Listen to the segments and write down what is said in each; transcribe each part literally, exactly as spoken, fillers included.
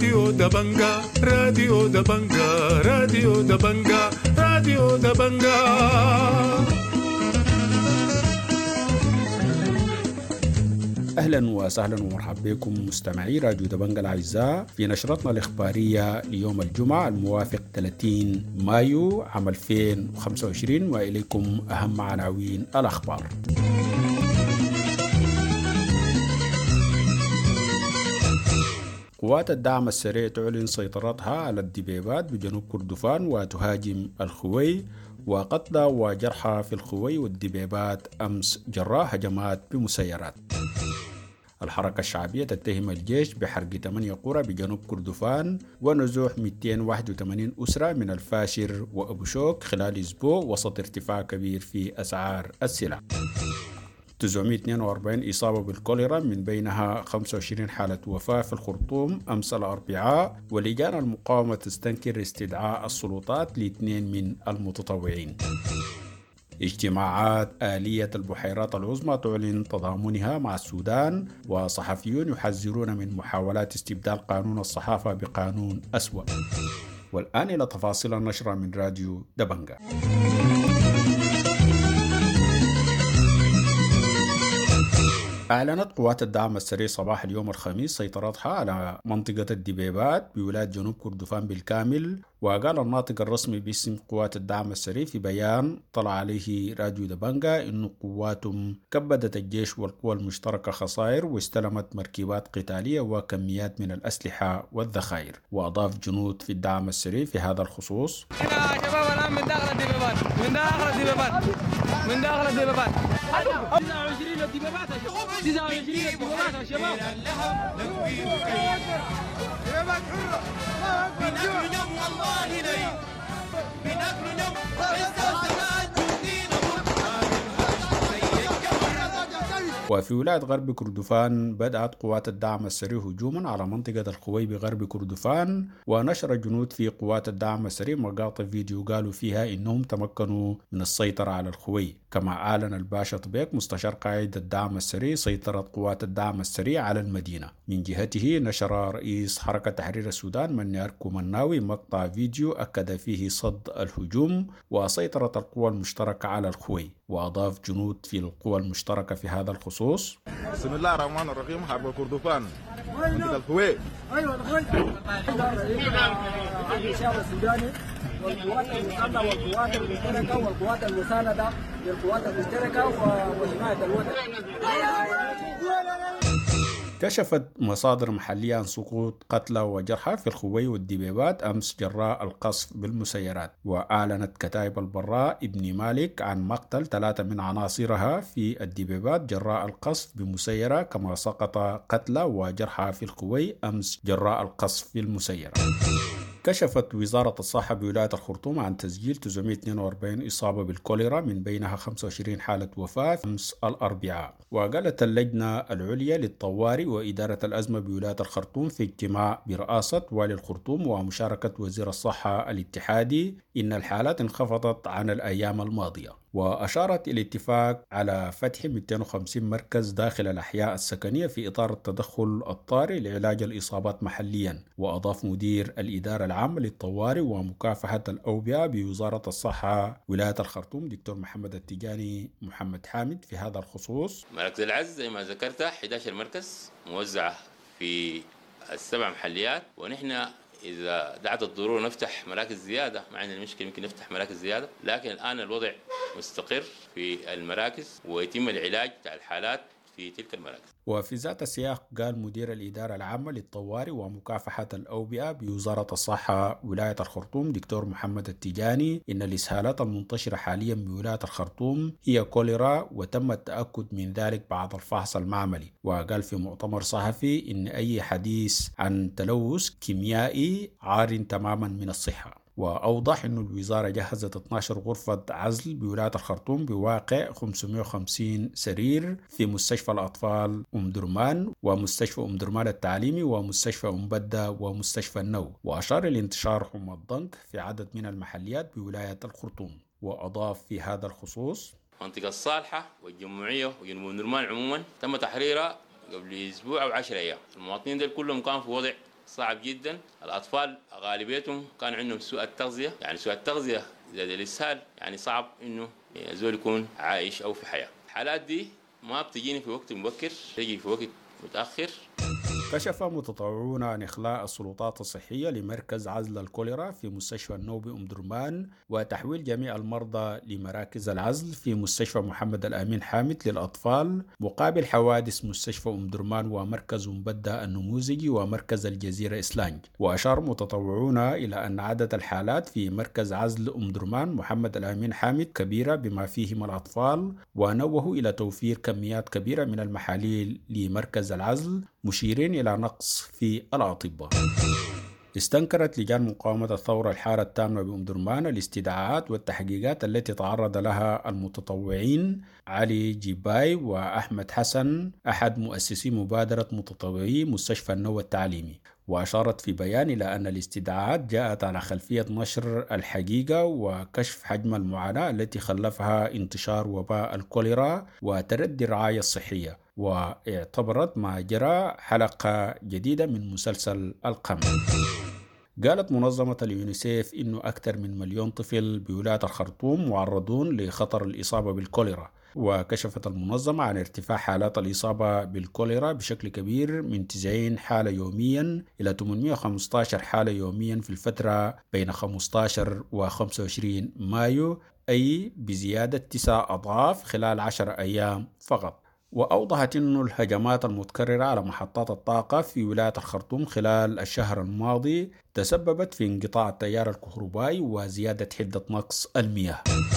راديو دبنجا راديو دبنجا راديو دبنجا راديو دبنجا. أهلا وسهلا ومرحبا بكم مستمعي راديو دبنجا الأعزاء في نشرتنا الإخبارية ليوم الجمعة الموافق ثلاثين مايو عام ألفين وخمسة وعشرين، وإليكم أهم عناوين الأخبار. قوات الدعم السريع تعلن سيطرتها على الدبيبات بجنوب كردفان وتهاجم الخوي، وقتلى وجرحى في الخوي والدبيبات أمس جراء هجمات بمسيرات. الحركة الشعبية تتهم الجيش بحرق ثمانية قرى بجنوب كردفان ونزوح مئتين وواحد وثمانين أسرة من الفاشر وأبو شوك خلال أسبوع وسط ارتفاع كبير في أسعار السلع. تسعمئة واثنين وأربعين إصابة بالكوليرا من بينها خمسة وعشرين حالة وفاة في الخرطوم أمس الأربعاء، ولجان المقاومة تستنكر استدعاء السلطات لاثنين من المتطوعين. اجتماعات آلية البحيرات العظمى تعلن تضامنها مع السودان، وصحفيون يحذرون من محاولات استبدال قانون الصحافة بقانون أسوأ. والآن إلى تفاصيل النشرة من راديو دبنجا. أعلنت قوات الدعم السريع صباح اليوم الخميس سيطرتها على منطقة الدبيبات بولاية جنوب كردفان بالكامل. وقال الناطق الرسمي باسم قوات الدعم السريع في بيان طلع عليه راديو دبنجا إنه قواتهم كبدت الجيش والقوى المشتركة خسائر واستلمت مركبات قتالية وكميات من الأسلحة والذخائر. وأضاف جنود في الدعم السريع في هذا الخصوص: يا شباب الآن من داخل الدبيبات من داخل الدبيبات من داخل الدبيبات تسعة وعشرين الدبيبات يا شباب تسعة وعشرين الدبيبات يا شباب دبيبات حرة بنقل يوم والله لي بنقل يوم وفي ولاية غرب كردفان بدأت قوات الدعم السريع هجوما على منطقة الخوي بغرب كردفان، ونشر جنود في قوات الدعم السريع مقاطع فيديو قالوا فيها إنهم تمكنوا من السيطرة على الخوي. كما أعلن الباشا طبيق مستشار قائد الدعم السريع سيطرة قوات الدعم السريع على المدينة. من جهته نشر رئيس حركة تحرير السودان منيار كومناوي مقطع فيديو أكد فيه صد الهجوم وسيطرة القوى المشتركة على الخوي. وأضاف جنود في القوى المشتركة في هذا الخصوص: بسم الله الرحمن الرحيم. حرب كردفان منطقة الخوي. ايوه الخوي الشعب السوداني والقوات المساندة والقوات المشتركة والقوات المساندة للقوات المشتركة وحماية الوطن. كشفت مصادر محلية عن سقوط قتلى وجرحى في الخوي والدبيبات أمس جراء القصف بالمسيرات. وأعلنت كتائب البراء ابن مالك عن مقتل ثلاثة من عناصرها في الدبيبات جراء القصف بمسيرة، كما سقط قتلى وجرحى في الخوي أمس جراء القصف بالمسيرة. كشفت وزارة الصحة بولاية الخرطوم عن تسجيل تسعمئة واثنين وأربعين إصابة بالكوليرا من بينها خمسة وعشرين حالة وفاة أمس الأربعاء. وقالت اللجنة العليا للطوارئ وإدارة الأزمة بولاية الخرطوم في اجتماع برئاسة والي الخرطوم ومشاركة وزير الصحة الاتحادي إن الحالات انخفضت عن الأيام الماضية. وأشارت الاتفاق على فتح مئتين وخمسين مركز داخل الأحياء السكنية في إطار التدخل الطارئ لعلاج الإصابات محليا. وأضاف مدير الإدارة العامة للطوارئ ومكافحة الأوبئة بوزارة الصحة ولاية الخرطوم دكتور محمد التجاني محمد حامد في هذا الخصوص: مراكز العز زي ما ذكرت أحد عشر مركز موزعة في السبع محليات، ونحن إذا دعت الضرورة نفتح مراكز زيادة، ما عندنا مشكلة يمكن نفتح مراكز زيادة، لكن الآن الوضع مستقر في المراكز ويتم العلاج بتاع الحالات في تلك المراكز. وفي ذات السياق قال مدير الإدارة العامة للطوارئ ومكافحة الأوبئة بوزارة الصحة ولاية الخرطوم دكتور محمد التجاني إن الإسهالات المنتشرة حاليا بولاية الخرطوم هي كوليرا، وتم التأكد من ذلك بعد الفحص المعملي. وقال في مؤتمر صحفي إن أي حديث عن تلوث كيميائي عار تماما من الصحة. وأوضح أن الوزارة جهزت اثنتي عشرة غرفة عزل بولاية الخرطوم بواقع خمسمئة وخمسين سرير في مستشفى الأطفال أم درمان ومستشفى أم درمان التعليمي ومستشفى أم بدة ومستشفى النو. وأشار لانتشار حمى الضنك في عدد من المحليات بولاية الخرطوم. وأضاف في هذا الخصوص: منطقة الصالحة والجمهورية وجنوب أم درمان عموما تم تحريرها قبل أسبوع أو عشر أيام. المواطنين دول كلهم كانوا في وضع صعب جدا. الأطفال غالبيتهم كان عندهم سوء التغذية، يعني سوء التغذية زائد الإسهال، يعني صعب إنه زول يكون عايش أو في حياة. الحالات دي ما بتجيني في وقت مبكر، تجي في وقت متأخر. كشف متطوعون عن إخلاء السلطات الصحية لمركز عزل الكوليرا في مستشفى النوبي أم درمان وتحويل جميع المرضى لمراكز العزل في مستشفى محمد الأمين حامد للأطفال مقابل حوادث مستشفى أم درمان ومركز مبدأ النموذجي ومركز الجزيرة إسلانج. وأشار متطوعون إلى أن عدد الحالات في مركز عزل أم درمان محمد الأمين حامد كبيرة بما فيهم الأطفال، ونوهوا إلى توفير كميات كبيرة من المحاليل لمركز العزل مشيرين إلى نقص في الأطباء. استنكرت لجان مقاومة الثورة الحالة التامة بأم درمان الاستدعاءات والتحقيقات التي تعرض لها المتطوعين علي جيباي وأحمد حسن أحد مؤسسي مبادرة متطوعي مستشفى النوى التعليمي. وأشارت في بيان إلى أن الاستدعاءات جاءت على خلفية نشر الحقيقة وكشف حجم المعاناة التي خلفها انتشار وباء الكوليرا وتردي الرعاية الصحية، واعتبرت ما جرى حلقة جديدة من مسلسل القمر. قالت منظمة اليونيسيف إنه أكثر من مليون طفل بولاية الخرطوم معرضون لخطر الإصابة بالكوليرا. وكشفت المنظمة عن ارتفاع حالات الإصابة بالكوليرا بشكل كبير من تسعين حالة يوميا إلى ثمانمئة وخمسة عشر حالة يوميا في الفترة بين خمسة عشر و خمسة وعشرين مايو، أي بزيادة تسع أضعاف خلال عشر أيام فقط. وأوضحت أن الهجمات المتكررة على محطات الطاقة في ولاية الخرطوم خلال الشهر الماضي تسببت في انقطاع التيار الكهربائي وزيادة حدة نقص المياه.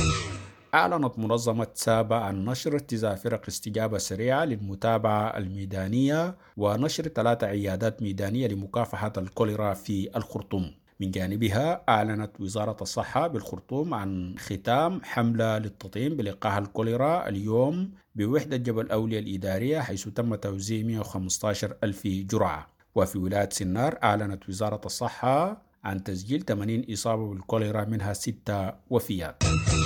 أعلنت منظمة سابا عن نشر تسع فرق استجابة سريعة للمتابعة الميدانية ونشر ثلاثة عيادات ميدانية لمكافحة الكوليرا في الخرطوم. من جانبها أعلنت وزارة الصحة بالخرطوم عن ختام حملة للتطعيم بلقاح الكوليرا اليوم بوحدة جبل أولياء الإدارية، حيث تم توزيع مئة وخمسة عشر ألف جرعة. وفي ولاية سنار أعلنت وزارة الصحة عن تسجيل ثمانين إصابة بالكوليرا منها ستة وفيات.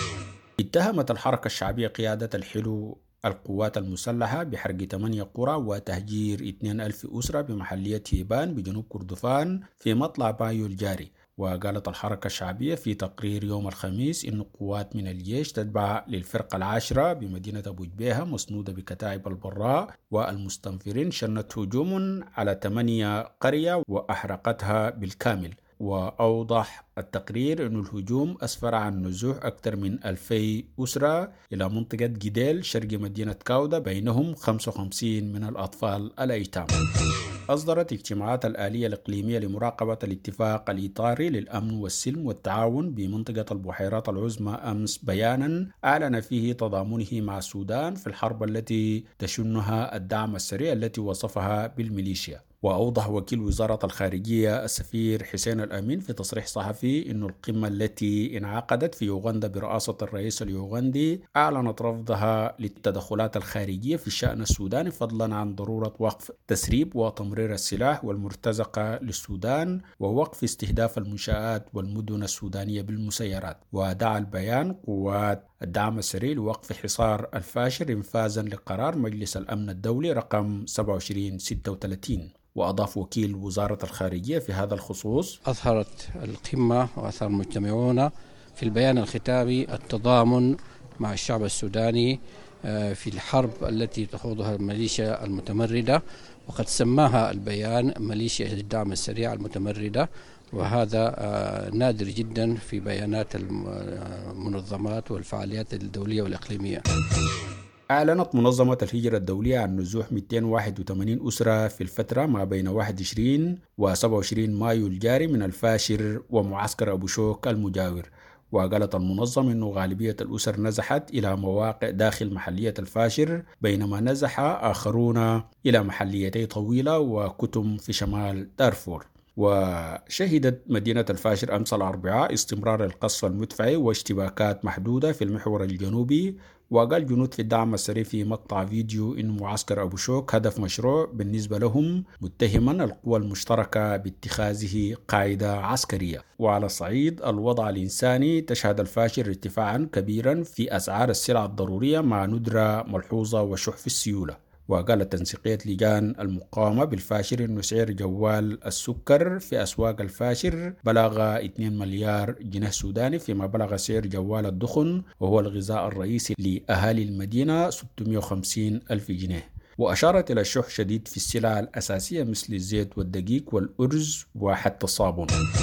اتهمت الحركة الشعبية قيادة الحلو القوات المسلحة بحرق ثمانية قرى وتهجير اثنين ألف أسرة بمحلية هيبان بجنوب كردفان في مطلع مايو الجاري. وقالت الحركة الشعبية في تقرير يوم الخميس إن قوات من الجيش تتبع للفرقة العاشرة بمدينة أبو جبيهة مسنودة بكتائب البراء والمستنفرين شنت هجوم على ثمانية قرية وأحرقتها بالكامل. وأوضح التقرير أن الهجوم أسفر عن نزوح أكثر من ألفي أسرة إلى منطقة جديل شرق مدينة كاودة، بينهم خمسة وخمسين من الأطفال الأيتام. أصدرت اجتماعات الآلية الإقليمية لمراقبة الاتفاق الإطاري للأمن والسلم والتعاون بمنطقة البحيرات العظمى أمس بيانا أعلن فيه تضامنه مع السودان في الحرب التي تشنها الدعم السريع التي وصفها بالميليشيا. وأوضح وكيل وزارة الخارجية السفير حسين الأمين في تصريح صحفي أن القمة التي انعقدت في يوغندا برئاسة الرئيس اليوغندي أعلنت رفضها للتدخلات الخارجية في الشأن السوداني، فضلا عن ضرورة وقف تسريب وتمرير السلاح والمرتزقة للسودان ووقف استهداف المنشآت والمدن السودانية بالمسيرات. ودعا البيان قوات الدعم السريع لوقف حصار الفاشر انفاذا لقرار مجلس الأمن الدولي رقم سبعة وعشرين ستة وثلاثين. وأضاف وكيل وزارة الخارجية في هذا الخصوص: أظهرت القمة وأظهر المجتمعون في البيان الختامي التضامن مع الشعب السوداني في الحرب التي تخوضها الميليشيا المتمردة، وقد سماها البيان ميليشيا الدعم السريع المتمردة، وهذا نادر جدا في بيانات المنظمات والفعاليات الدولية والإقليمية. أعلنت منظمة الهجرة الدولية عن نزوح مئتين وواحد وثمانين أسرة في الفترة ما بين واحد وعشرين و سبعة وعشرين مايو الجاري من الفاشر ومعسكر أبو شوك المجاور. وقالت المنظمة أن غالبية الأسر نزحت إلى مواقع داخل محلية الفاشر، بينما نزح آخرون إلى محليتي طويلة وكتم في شمال دارفور. وشهدت مدينة الفاشر أمس الأربعاء استمرار القصف المدفعي واشتباكات محدودة في المحور الجنوبي. وقال جنود في الدعم السريع في مقطع فيديو إن معسكر أبو شوك هدف مشروع بالنسبة لهم، متهما القوى المشتركة باتخاذه قاعدة عسكرية. وعلى الصعيد الوضع الإنساني تشهد الفاشر ارتفاعا كبيرا في أسعار السلع الضرورية مع ندرة ملحوظة وشح في السيولة. وقالت تنسيقية لجان المقاومة بالفاشر إنه سعر جوال السكر في أسواق الفاشر بلغ اثنين مليار جنيه سوداني، فيما بلغ سعر جوال الدخن وهو الغذاء الرئيسي لأهالي المدينة ستمائة وخمسين ألف جنيه. وأشارت إلى الشح شديد في السلع الأساسية مثل الزيت والدقيق والأرز وحتى الصابون.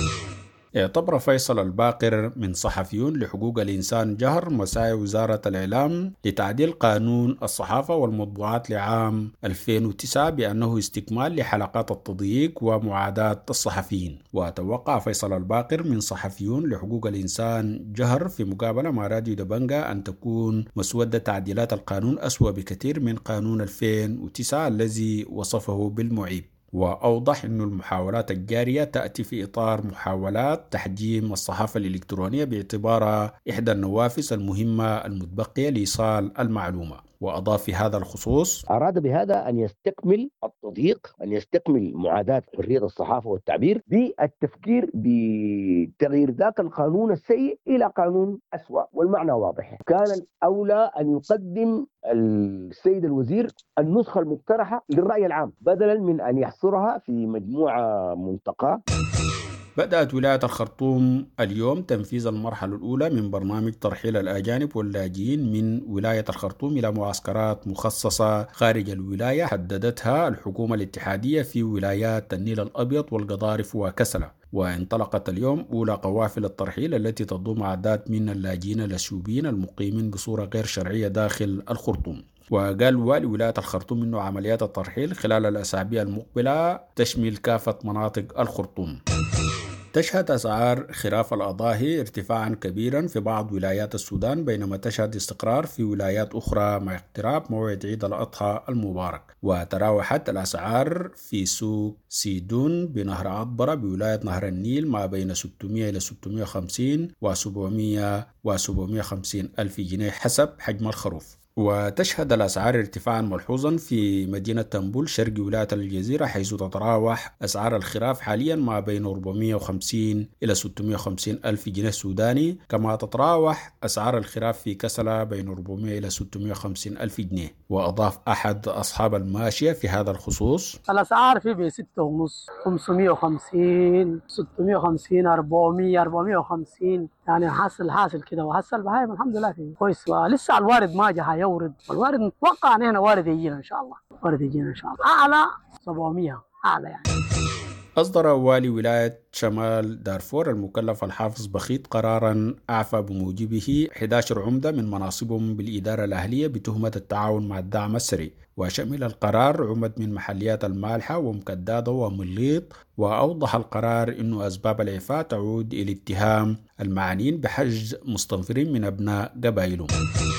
اعتبر فيصل الباقر من صحفيون لحقوق الإنسان جهر مساعي وزارة الإعلام لتعديل قانون الصحافة والمطبوعات لعام ألفين وتسعة بأنه استكمال لحلقات التضييق ومعاداة الصحفيين. وتوقع فيصل الباقر من صحفيون لحقوق الإنسان جهر في مقابلة مع راديو دبنجة أن تكون مسودة تعديلات القانون أسوأ بكثير من قانون ألفين وتسعة الذي وصفه بالمعيب. وأوضح أن المحاولات الجارية تأتي في إطار محاولات تحجيم الصحافة الإلكترونية باعتبارها إحدى النوافذ المهمة المتبقية لإيصال المعلومة. وأضاف في هذا الخصوص: أراد بهذا أن يستكمل التضييق، أن يستكمل معاداة حرية الصحافة والتعبير بالتفكير بتغيير ذاك القانون السيء إلى قانون أسوأ. والمعنى واضح، كان الأولى أن يقدم السيد الوزير النسخة المقترحة للرأي العام بدلا من أن يحصرها في مجموعة منتقاة. بدأت ولاية الخرطوم اليوم تنفيذ المرحلة الأولى من برنامج ترحيل الأجانب واللاجئين من ولاية الخرطوم إلى معسكرات مخصصة خارج الولاية حددتها الحكومة الاتحادية في ولايات النيل الأبيض والقضارف وكسلة. وانطلقت اليوم أولى قوافل الترحيل التي تضم أعداد من اللاجئين الأثيوبيين المقيمين بصورة غير شرعية داخل الخرطوم. وقال والي ولاية الخرطوم أنه عمليات الترحيل خلال الأسابيع المقبلة تشمل كافة مناطق الخرطوم. تشهد أسعار خراف الأضاحي ارتفاعا كبيرا في بعض ولايات السودان، بينما تشهد استقرار في ولايات أخرى مع اقتراب موعد عيد الأضحى المبارك. وتراوحت الأسعار في سوق سيدون بنهر عطبرة بولاية نهر النيل ما بين ستمائة إلى ستمائة وخمسين و سبعمائة و سبعمائة وخمسين ألف جنيه حسب حجم الخروف. وتشهد الأسعار ارتفاعا ملحوظا في مدينة تنبول شرق ولاية الجزيرة، حيث تتراوح أسعار الخراف حاليا ما بين أربعمائة وخمسين إلى ستمائة وخمسين ألف جنيه سوداني، كما تتراوح أسعار الخراف في كسلة بين أربعمائة إلى ستمائة وخمسين ألف جنيه. وأضاف أحد أصحاب الماشية في هذا الخصوص: الأسعار في بين ستة ونص، خمسمائة وخمسين، ستمائة وخمسين، أربعمائة، أربعمائة وخمسين، يعني حاصل حاصل كده. وحصل بهايم الحمد لله فيه كويس. ولسه الوارد ما جاء يورد، والوارد نتوقع ان احنا وارد يجينا ان شاء الله، وارد يجينا ان شاء الله اعلى سبعمائة اعلى يعني. أصدر والي ولاية شمال دارفور المكلف الحافظ بخيت قراراً أعفى بموجبه أحد عشر عمدة من مناصبهم بالإدارة الأهلية بتهمة التعاون مع الدعم السري. وشمل القرار عمد من محليات المالحة ومكدادة ومليط. وأوضح القرار أنه أسباب الإعفاء تعود إلى اتهام المعنيين بحجز مستنفرين من أبناء قبائلهم.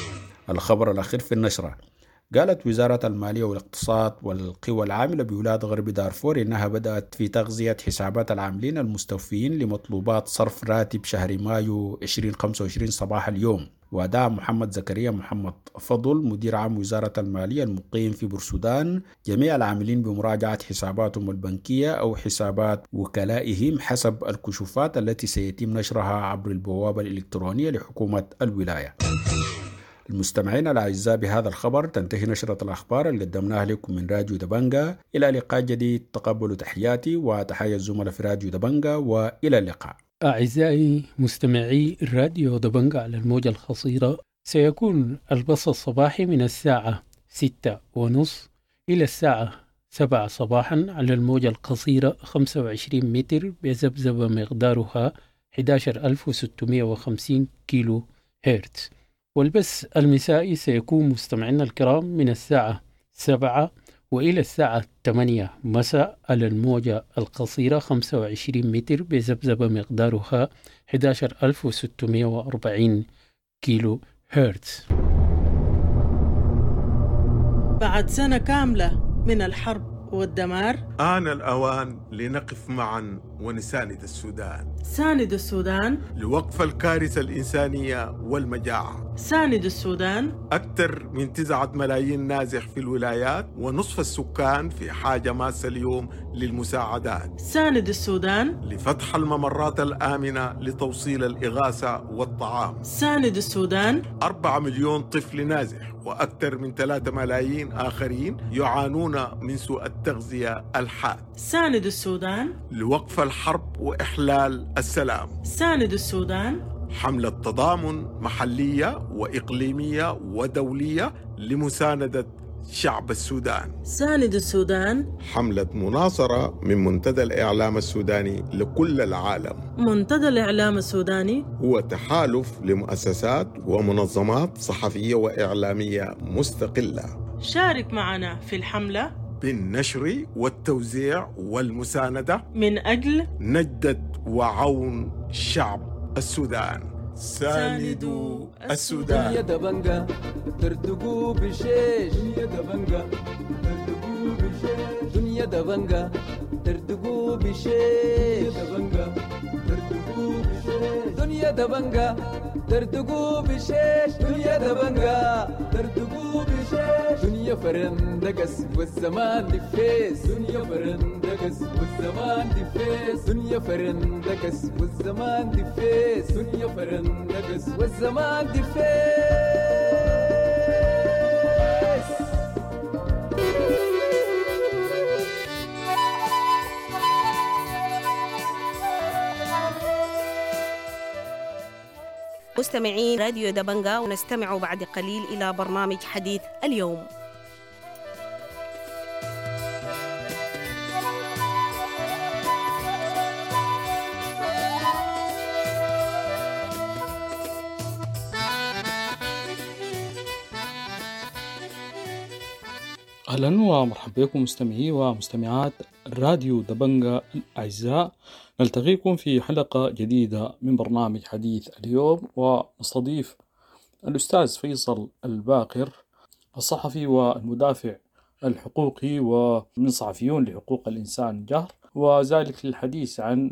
الخبر الأخير في النشرة: قالت وزارة المالية والاقتصاد والقوى العاملة بولاية غرب دارفور إنها بدأت في تغذية حسابات العاملين المستوفيين لمطلوبات صرف راتب شهر مايو ألفين وخمسة وعشرين صباح اليوم. ودعا محمد زكريا محمد فضل مدير عام وزارة المالية المقيم في بورسودان جميع العاملين بمراجعة حساباتهم البنكية أو حسابات وكلائهم حسب الكشوفات التي سيتم نشرها عبر البوابة الإلكترونية لحكومة الولاية. المستمعين الأعزاء، بهذا الخبر تنتهي نشرة الأخبار اللي قدمناها لكم من راديو دبنجة. إلى لقاء جديد، تقبلوا تحياتي وتحية الزملاء في راديو دبنجة، وإلى اللقاء. أعزائي مستمعي الراديو دبنجة على الموجة القصيرة، سيكون البث الصباحي من الساعة ستة ونصف إلى الساعة سبعة صباحا على الموجة القصيرة خمسة وعشرين متر بذبذبة مقدارها أحد عشر ألف وستمائة وخمسين كيلو هرتز. والبث المسائي سيكون مستمعينا الكرام من الساعة سبعة وإلى الساعة ثمانية مساء على الموجة القصيرة خمسة وعشرين متر بذبذبة مقدارها أحد عشر ألف وستمائة وأربعين كيلو هرتز. بعد سنة كاملة من الحرب والدمار، آن الأوان لنقف معا ونساند السودان. ساند السودان لوقف الكارثة الإنسانية والمجاعة. ساند السودان. أكثر من تسعة ملايين نازح في الولايات ونصف السكان في حاجة ماسة اليوم للمساعدات. ساند السودان. لفتح الممرات الآمنة لتوصيل الإغاثة والطعام. ساند السودان. أربعة مليون طفل نازح وأكثر من ثلاثة ملايين آخرين يعانون من سوء التغذية الحاد. ساند السودان. لوقف الحرب وإحلال السلام. ساند السودان. حملة تضامن محلية وإقليمية ودولية لمساندة شعب السودان. ساند السودان. حملة مناصرة من منتدى الإعلام السوداني لكل العالم. منتدى الإعلام السوداني هو تحالف لمؤسسات ومنظمات صحفية وإعلامية مستقلة. شارك معنا في الحملة بالنشر والتوزيع والمساندة من أجل نجدة وعون شعب السودان. ساندوا السودان. دنيا دبنجا ترتقوا بشيش. دنيا دبنجا ترتقوا بشيش. دنيا دبنجا ترتقوا بشيش. دنيا دبنجا ترتقوا بشيش. دنيا دبنجا ترتقوا بشيش. دنيا فرندقس والزمان دفيس. دنيا فرندقس والزمان دفيس. دنيا فرندقس والزمان دفيس. دنيا فرندقس والزمان دفيس. مستمعين راديو دبنجا، ونستمع بعد قليل إلى برنامج حديث اليوم. أهلا ومرحبا بكم مستمعي ومستمعات راديو دبنجا الأعزاء. نلتقيكم في حلقة جديدة من برنامج حديث اليوم، ونستضيف الأستاذ فيصل الباقر، الصحفي والمدافع الحقوقي ومن صحفيون لحقوق الإنسان جهر، وذلك للحديث عن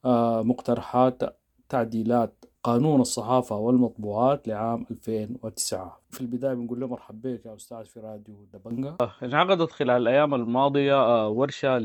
مقترحات تعديلات قانون الصحافة والمطبوعات لعام ألفين وتسعة. في البداية بنقول له مرحبا بك يا أستاذ في راديو دبنجا. انعقدت خلال الأيام الماضية ورشة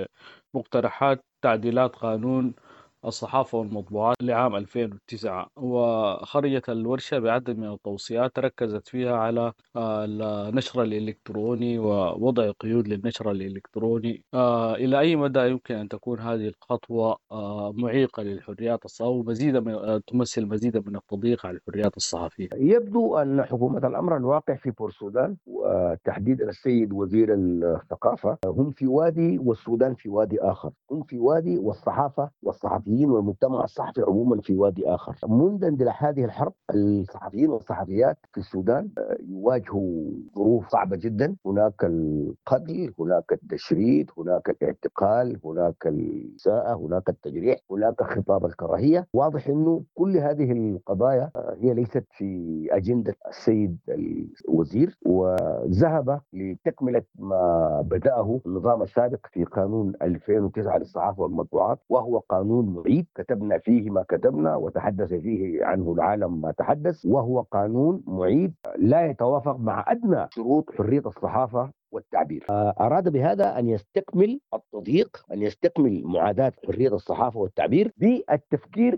لمقترحات تعديلات قانون الصحافة والمطبوعات لعام ألفين وتسعة، وخرجت الورشة بعدد من التوصيات ركزت فيها على النشر الإلكتروني ووضع قيود للنشر الإلكتروني. إلى أي مدى يمكن أن تكون هذه الخطوة معيقة للحريات الصحفية ومزيدا من تمثل مزيدا من التضييق على الحريات الصحفية؟ يبدو أن حكومة الأمر الواقع في بورسودان وتحديدا السيد وزير الثقافة هم في وادي والسودان في وادي آخر، هم في وادي والصحافة والصحفيين والمجتمع الصحفي عموما في وادي آخر. منذ اندلاع هذه الحرب الصحفيين والصحفيات في السودان يواجهوا ظروف صعبة جدا. هناك القتل، هناك التشريد، هناك الاعتقال، هناك الإساءة، هناك التجريح، هناك خطاب الكراهية. واضح أنه كل هذه القضايا هي ليست في أجندة السيد الوزير، وذهب لتكملة ما بدأه النظام السابق في قانون ألفين وتسعة للصحافة والمطبوعات، وهو قانون معيد كتبنا فيه ما كتبنا وتحدث فيه عنه العالم ما تحدث، وهو قانون معيد لا يتوافق مع أدنى شروط حرية الصحافة والتعبير. أراد بهذا أن يستكمل التضييق، أن يستكمل معاداة حرية الصحافة والتعبير بالتفكير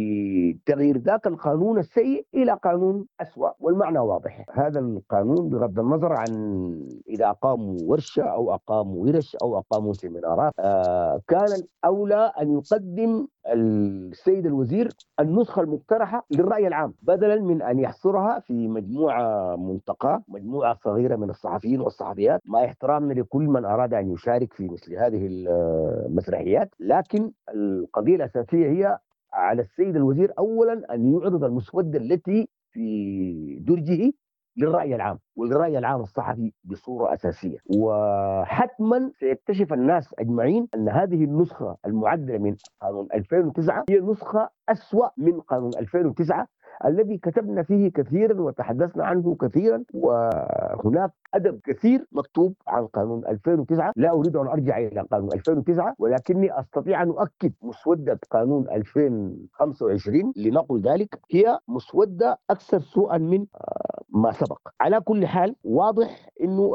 بتغيير ذاك القانون السيء إلى قانون أسوأ، والمعنى واضح. هذا القانون بغض النظر عن إذا أقاموا ورشة أو أقاموا ورش أو أقاموا سيمينارات، كان الأولى أن يقدم السيد الوزير النسخة المقترحة للرأي العام بدلا من أن يحصرها في مجموعة منتقى، مجموعة صغيرة من الصحفيين والصحفيات، مع احترامنا لكل من أراد أن يشارك في مثل هذه المسرحيات. لكن القضية الأساسية هي على السيد الوزير أولا أن يعرض المسودة التي في درجه للرأي العام وللرأي العام الصحفي بصورة أساسية، وحتما سيكتشف الناس أجمعين أن هذه النسخة المعدلة من قانون ألفين وتسعة هي نسخة أسوأ من قانون ألفين وتسعة الذي كتبنا فيه كثيرا وتحدثنا عنه كثيرا، وهناك أدب كثير مكتوب عن قانون ألفين وتسعة. لا أريد أن أرجع إلى قانون ألفين وتسعة، ولكني أستطيع أن أؤكد مسودة قانون ألفين وخمسة وعشرين لنقل ذلك هي مسودة أكثر سوءا من ما سبق. على كل حال واضح أنه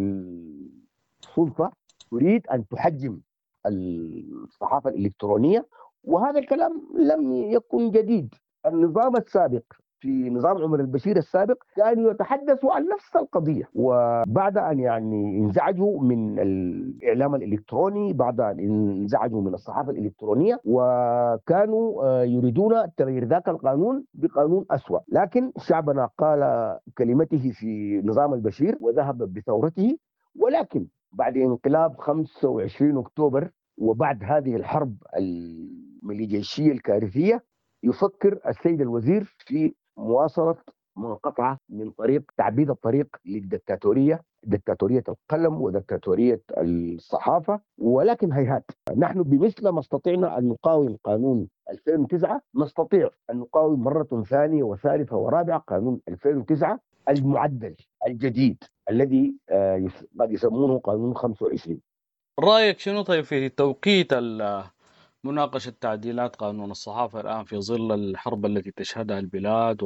السلطة تريد أن تحجم الصحافة الإلكترونية، وهذا الكلام لم يكن جديد. النظام السابق في نظام عمر البشير السابق كانوا يتحدثوا عن نفس القضية، وبعد أن يعني انزعجوا من الإعلام الإلكتروني، بعد أن انزعجوا من الصحافة الإلكترونية، وكانوا يريدون تغيير ذاك القانون بقانون أسوأ. لكن شعبنا قال كلمته في نظام البشير وذهب بثورته. ولكن بعد انقلاب خمسة وعشرين أكتوبر وبعد هذه الحرب الميليشية الكارثية يفكر السيد الوزير في مواصلة منقطعة من طريق تعبيد الطريق للدكتاتورية، دكتاتورية القلم ودكتاتورية الصحافة. ولكن هيهات، نحن بمثل ما استطعنا أن نقاوم قانون ألفين وتسعة نستطيع أن نقاوم مرة ثانية وثالثة ورابعة قانون ألفين وتسعة المعدل الجديد الذي قد يسمونه قانون خمسة وعشرين. رأيك شنو طيب في توقيت مناقشة تعديلات قانون الصحافة الآن في ظل الحرب التي تشهدها البلاد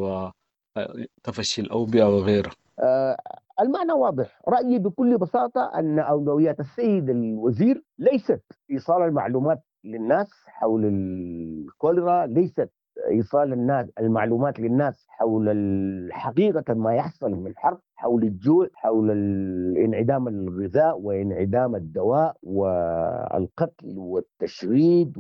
وتفشي الأوبئة وغيرها؟ آه المعنى واضح. رأيي بكل بساطة أن أولويات السيد الوزير ليست إيصال المعلومات للناس حول الكوليرا، ليست إيصال الناس المعلومات للناس حول حقيقة ما يحصل من الحرب، حول الجوع، حول انعدام الغذاء وانعدام الدواء والقتل والتشريد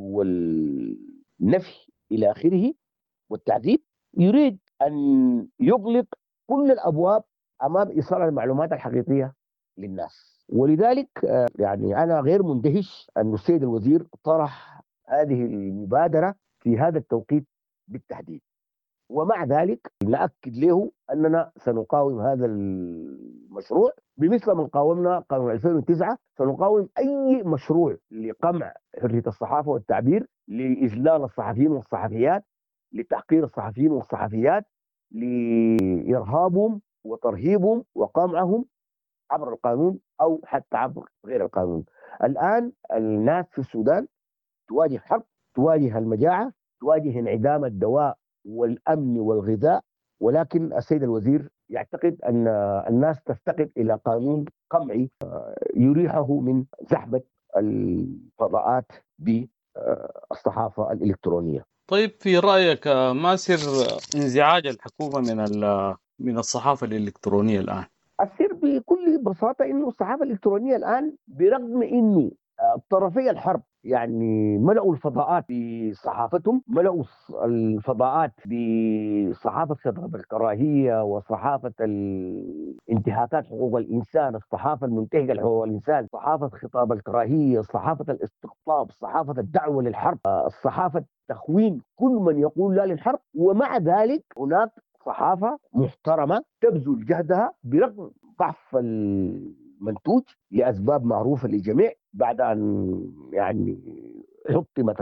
والنفي إلى آخره والتعذيب. يريد أن يغلق كل الأبواب أمام إيصال المعلومات الحقيقية للناس. ولذلك يعني أنا غير مندهش أن السيد الوزير طرح هذه المبادرة في هذا التوقيت بالتحديد. ومع ذلك نأكد له أننا سنقاوم هذا المشروع بمثل ما قاومنا قانون ألفين وتسعة. سنقاوم أي مشروع لقمع حرية الصحافة والتعبير، لإذلال الصحفيين والصحفيات، لتحقير الصحفيين والصحفيات، لإرهابهم وترهيبهم وقمعهم عبر القانون أو حتى عبر غير القانون. الآن الناس في السودان تواجه حرب، تواجه المجاعة، تواجه انعدام الدواء والأمن والغذاء. ولكن السيد الوزير يعتقد أن الناس تفتقد إلى قانون قمعي يريحه من زحمة الفضاءات بالصحافة الإلكترونية. طيب في رأيك ما سر انزعاج الحكومة من من الصحافة الإلكترونية الآن؟ السر بكل بساطة إنه الصحافة الإلكترونية الآن برغم إنه طرفي الحرب يعني ملأوا الفضاءات بصحافتهم، ملأوا الفضاءات بصحافة خطاب الكراهية وصحافة انتهاكات حقوق الإنسان، الصحافة المنتهكة لحقوق الإنسان، صحافة خطاب الكراهية، صحافة الاستقطاب، صحافة الدعوة للحرب، الصحافة تخوين كل من يقول لا للحرب. ومع ذلك هناك صحافة محترمة تبذل جهدها برغم ضعف المنتوج لأسباب معروفة للجميع، بعد أن يعني حطمت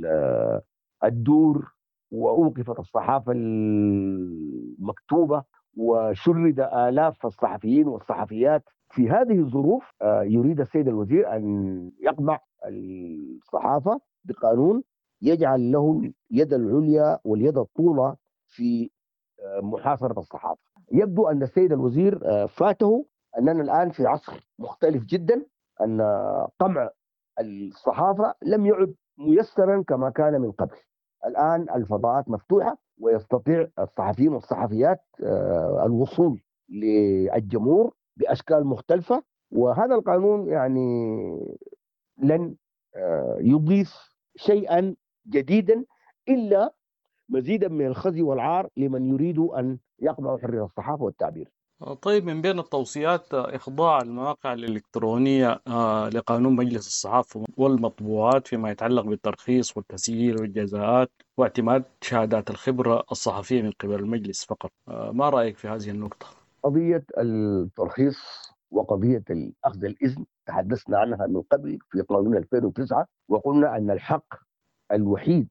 الدور وأوقفت الصحافة المكتوبة وشرد آلاف الصحفيين والصحفيات. في هذه الظروف يريد السيد الوزير أن يقمع الصحافة بقانون يجعل له اليد العليا واليد الطولى في محاصرة الصحافة. يبدو أن السيد الوزير فاته أننا الآن في عصر مختلف جدا، أن قمع الصحافة لم يعد ميسرا كما كان من قبل. الآن الفضاءات مفتوحة ويستطيع الصحفيين والصحفيات الوصول للجمهور بأشكال مختلفة. وهذا القانون يعني لن يضيف شيئا جديدا إلا مزيدا من الخزي والعار لمن يريد أن يقمع حرية الصحافة والتعبير. طيب من بين التوصيات إخضاع المواقع الإلكترونية لقانون مجلس الصحافة والمطبوعات فيما يتعلق بالترخيص والتسجيل والجزاءات واعتماد شهادات الخبرة الصحفية من قبل المجلس فقط. ما رأيك في هذه النقطة؟ قضية الترخيص وقضية أخذ الإذن تحدثنا عنها من قبل في قانون ألفين وتسعة، وقلنا أن الحق الوحيد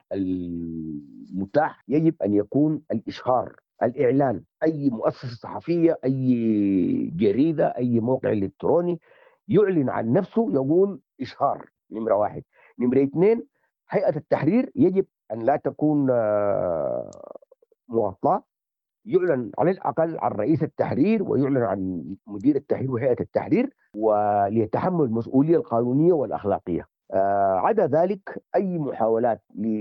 المتاح يجب أن يكون الإشهار، الإعلان. أي مؤسسة صحفية، أي جريدة، أي موقع إلكتروني يعلن عن نفسه يقول إشهار، نمرة واحد. نمرة اثنين، هيئة التحرير يجب أن لا تكون مواطنة، يعلن على الأقل عن رئيس التحرير ويعلن عن مدير التحرير وهيئة التحرير، وليتحمل المسؤولية القانونية والأخلاقية. آه عدا ذلك أي محاولات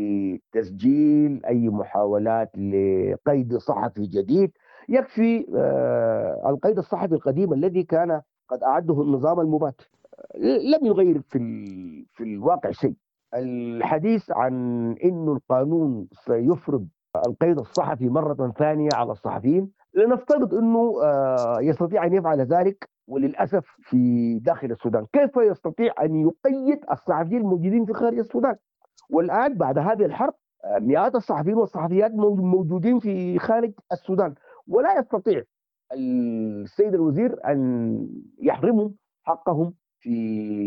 لتسجيل، أي محاولات لقيد صحفي جديد، يكفي آه القيد الصحفي القديم الذي كان قد أعده النظام المبات، لم يغير في, في الواقع شيء. الحديث عن أن القانون سيفرض القيد الصحفي مرة ثانية على الصحفيين، لنفترض أنه آه يستطيع أن يفعل ذلك، وللأسف في داخل السودان كيف يستطيع أن يقيد الصحفيين الموجودين في خارج السودان؟ والآن بعد هذه الحرب مئات الصحفيين والصحفيات موجودين في خارج السودان، ولا يستطيع السيد الوزير أن يحرمهم حقهم في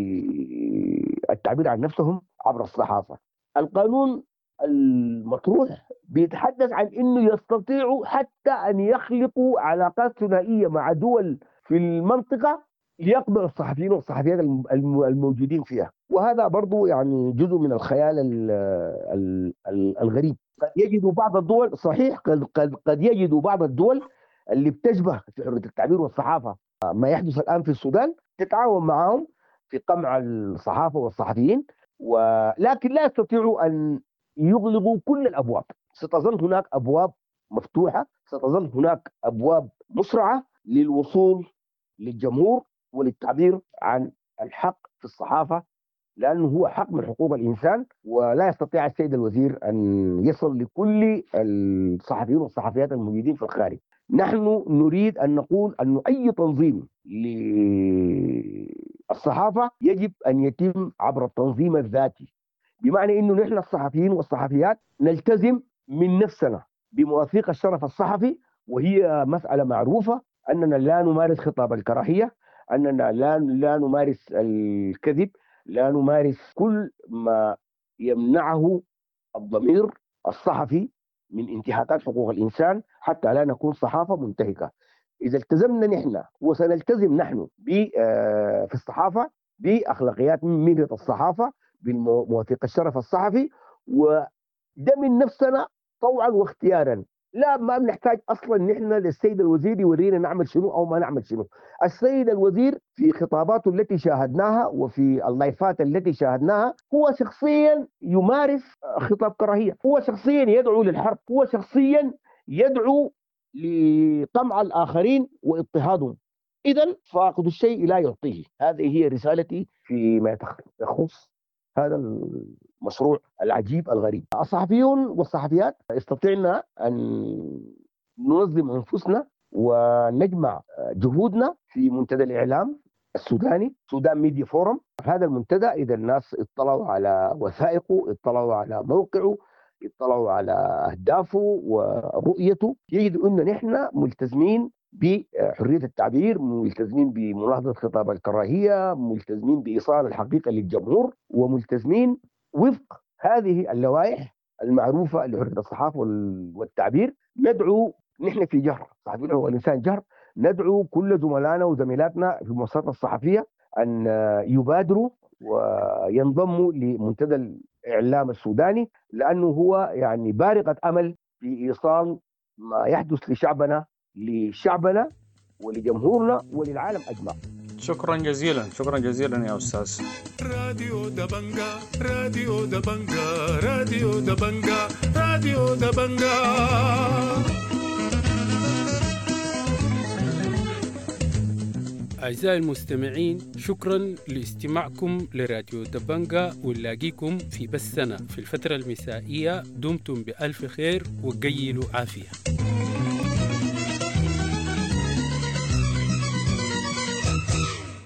التعبير عن نفسهم عبر الصحافة. القانون المطروح بيتحدث عن أنه يستطيعوا حتى أن يخلقوا علاقات ثنائية مع دول في المنطقة ليقبل الصحفيين والصحفيات الموجودين فيها، وهذا برضو يعني جزء من الخيال ال ال ال الغريب. قد يجدوا بعض الدول، صحيح قد, قد, قد يجدوا بعض الدول اللي بتشبه في حرية التعبير والصحافة ما يحدث الآن في السودان، تتعاون معهم في قمع الصحافة والصحفيين، ولكن لا يستطيعوا أن يغلقوا كل الأبواب. ستظل هناك أبواب مفتوحة، ستظل هناك أبواب مسرعة للوصول للجمهور وللتعبير عن الحق في الصحافة، لأنه هو حق من حقوق الإنسان، ولا يستطيع السيد الوزير أن يصل لكل الصحفيين والصحفيات الموجودين في الخارج. نحن نريد أن نقول أن أي تنظيم للصحافة يجب أن يتم عبر التنظيم الذاتي، بمعنى أنه نحن الصحفيين والصحفيات نلتزم من نفسنا بمواثيق الشرف الصحفي، وهي مسألة معروفة أننا لا نمارس خطاب الكراهية، أننا لا لا نمارس الكذب، لا نمارس كل ما يمنعه الضمير الصحفي من انتهاكات حقوق الإنسان، حتى لا نكون صحافة منتهكة. إذا التزمنا نحن وسنلتزم نحن في الصحافة بأخلاقيات مهنة الصحافة، بمواثيق الشرف الصحفي، وده من نفسنا طوعا واختيارا، لا ما بنحتاج اصلا نحن للسيد الوزير يورينا نعمل شنو او ما نعمل شنو. السيد الوزير في خطاباته التي شاهدناها وفي اللايفات التي شاهدناها هو شخصيا يمارس خطاب كراهيه، هو شخصيا يدعو للحرب، هو شخصيا يدعو لقمع الاخرين واضطهادهم. اذا فاقد الشيء لا يعطيه. هذه هي رسالتي فيما يخص هذا المشروع العجيب الغريب. الصحفيون والصحفيات استطعنا أن ننظم أنفسنا ونجمع جهودنا في منتدى الإعلام السوداني، سودان ميديا فورم. هذا المنتدى إذا الناس اطلعوا على وثائقه، اطلعوا على موقعه، اطلعوا على أهدافه ورؤيته، يجدوا أن نحن ملتزمين بحرية التعبير، ملتزمين بمناهضة خطاب الكراهية، ملتزمين بإيصال الحقيقة للجمهور، وملتزمين وفق هذه اللوائح المعروفة لحرية الصحافة والتعبير. ندعو نحن في جهر صحفي والإنسان جهر، ندعو كل زملائنا وزميلاتنا في المؤسسات الصحفية أن يبادروا وينضموا لمنتدى الإعلام السوداني، لأنه هو يعني بارقة أمل في إيصال ما يحدث لشعبنا لشعبنا ولجمهورنا وللعالم أجمع. شكرا جزيلا، شكرا جزيلا يا أستاذ. راديو دبنجا، راديو دبنجا، راديو دبنجا، راديو دبنجا. أعزائي المستمعين، شكرا لاستماعكم لراديو دبنجا، ونلاقيكم في بثنا في الفترة المسائية. دمتم بألف خير وقيلوا عافية.